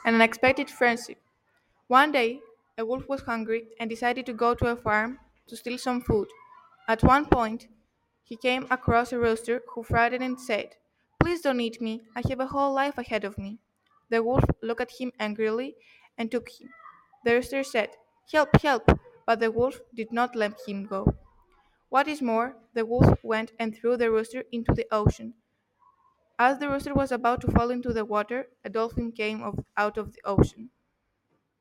An unexpected friendship. One day, a wolf was hungry and decided to go to a farm to steal some food. At one point, he came across a rooster who frightened and said, "Please don't eat me, I have a whole life ahead of me." The wolf looked at him angrily and took him. The rooster said, "Help, help," but the wolf did not let him go. What is more, the wolf went and threw the rooster into the ocean. As the rooster was about to fall into the water, a dolphin came out of the ocean.